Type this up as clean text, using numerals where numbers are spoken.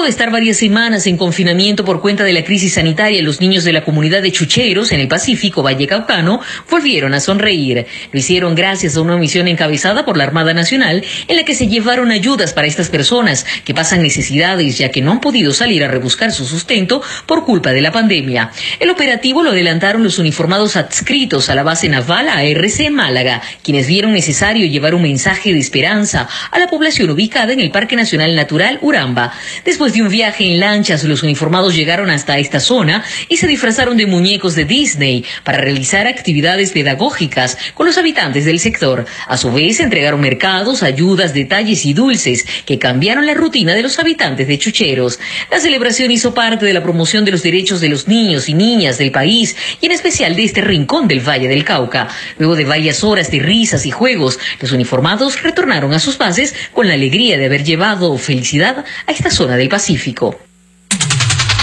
de estar varias semanas en confinamiento por cuenta de la crisis sanitaria, los niños de la comunidad de Chucheros, en el Pacífico Vallecaucano, volvieron a sonreír. Lo hicieron gracias a una misión encabezada por la Armada Nacional, en la que se llevaron ayudas para estas personas que pasan necesidades, ya que no han podido salir a rebuscar su sustento por culpa de la pandemia. El operativo lo adelantaron los uniformados adscritos a la base naval ARC en Málaga, quienes vieron necesario llevar un mensaje de esperanza a la población ubicada en el Parque Nacional Natural Uramba. Después de un viaje en lanchas, los uniformados llegaron hasta esta zona y se disfrazaron de muñecos de Disney para realizar actividades pedagógicas con los habitantes del sector. A su vez, entregaron mercados, ayudas, detalles y dulces que cambiaron la rutina de los habitantes de Chucheros. La celebración hizo parte de la promoción de los derechos de los niños y niñas del país y en especial de este rincón del Valle del Cauca. Luego de varias horas de risas y juegos, los uniformados retornaron a sus bases con la alegría de haber llevado felicidad a esta zona del Pacífico.